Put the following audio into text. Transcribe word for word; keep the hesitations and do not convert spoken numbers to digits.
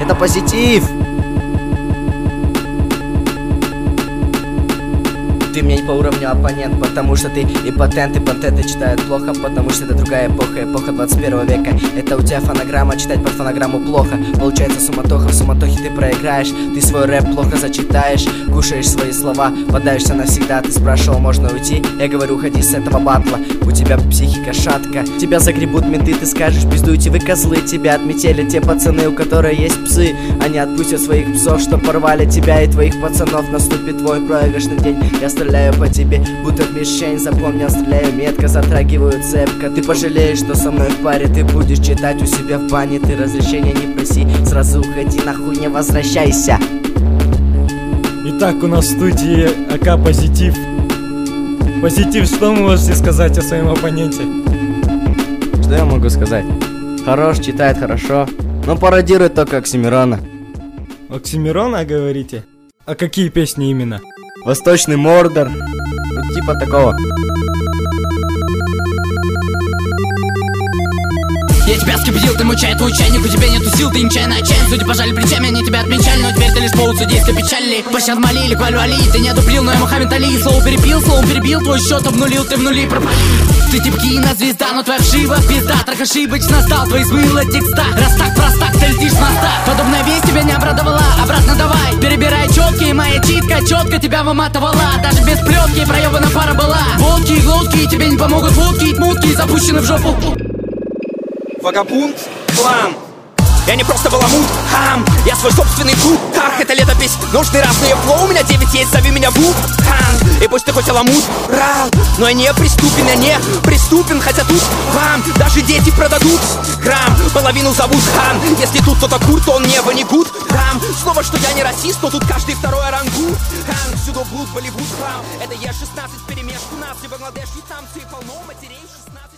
это позитив. Ты мне не по уровню оппонент, потому что ты импотент, и патенты читают плохо, потому что это другая эпоха, эпоха двадцать первого века. Это у тебя фонограмма, читать под фонограмму плохо. Получается суматоха, в суматохе ты проиграешь. Ты свой рэп плохо зачитаешь, кушаешь свои слова, подаешься навсегда. Ты спрашивал, можно уйти? Я говорю, уходи с этого батла. У тебя психика шатка, тебя загребут менты, ты скажешь, пиздуйте вы козлы. Тебя отметили те пацаны, у которых есть псы. Они отпустят своих псов, что порвали тебя и твоих пацанов. Наступит твой проигрышный день. Я стреляю по тебе, будто в мишень. Запомнил, стреляю метко, затрагиваю цепко. Ты пожалеешь, что со мной в паре. Ты будешь читать у себя в бане. Ты разрешения не проси, сразу уходи, нахуй не возвращайся. Итак, у нас в студии АК Позитив. Позитив, что вы можете сказать о своем оппоненте? Что я могу сказать? Хорош, читает хорошо, но пародирует только Оксимирона. Оксимирона, говорите? А какие песни именно? Восточный Мордор, ну типа такого. Я тебя скипятил, ты мой чай, твой чайник, у тебя нету сил, ты нечаянно отчаян. Судя пожали плечами, они тебя отмечали, но теперь ты лишь повод судейской печали. Пощад молили, кваль вали, ты не одуплил, но я Мухаммед Али. Слово перепил, словом перебил, твой счет обнулил, ты в нули пропали. Ты типа кинозвезда, но твоя вшива пизда. Трак ошибочно стал, твои смыло текста. Раз так простак, ты летишь с моста. Подобная весть тебя не обрадовала, обратно давай. Перебирай четкие, моя читка четко тебя выматывала. Даже без плетки проебана пара была. Волки и глотки тебе не помогут, водки и мутки запущены в жопу. Вагабунт, клан. Я не просто баламут, хам. Я свой собственный труд, ах, это летопись. Нужны разные флоу, у меня девять есть, зови меня Вуд хан. И пусть ты хоть аламут, рал, но я не приступен, я не приступен. Хотя тут вам даже дети продадут грамм, половину зовут хан. Если тут кто-то курт, то он небо не гуд хам. Снова, что я не расист, но тут каждый второй орангут хан. Всюду блуд, Болливуд, храм. Это Е шестнадцать вперемешку нас. И Бангладеш, вьетнамцы, полно матерей шестнадцать.